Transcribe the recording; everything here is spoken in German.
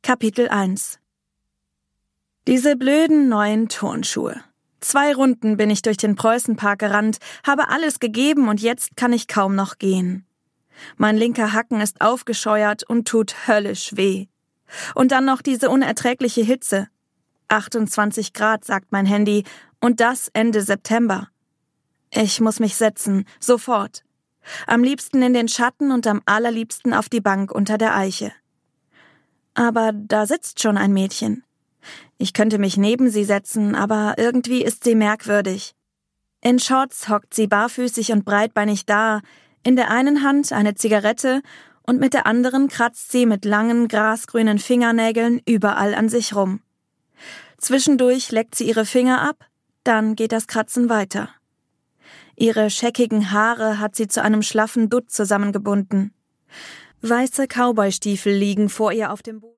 Kapitel 1 Diese blöden neuen Turnschuhe. 2 Runden bin ich durch den Preußenpark gerannt, habe alles gegeben und jetzt kann ich kaum noch gehen. Mein linker Hacken ist aufgescheuert und tut höllisch weh. Und dann noch diese unerträgliche Hitze. 28 Grad, sagt mein Handy, und das Ende September. Ich muss mich setzen, sofort. Am liebsten in den Schatten und am allerliebsten auf die Bank unter der Eiche. Aber da sitzt schon ein Mädchen. Ich könnte mich neben sie setzen, aber irgendwie ist sie merkwürdig. In Shorts hockt sie barfüßig und breitbeinig da, in der einen Hand eine Zigarette und mit der anderen kratzt sie mit langen, grasgrünen Fingernägeln überall an sich rum. Zwischendurch leckt sie ihre Finger ab, dann geht das Kratzen weiter. Ihre scheckigen Haare hat sie zu einem schlaffen Dutt zusammengebunden. Weiße Cowboystiefel liegen vor ihr auf dem Boden.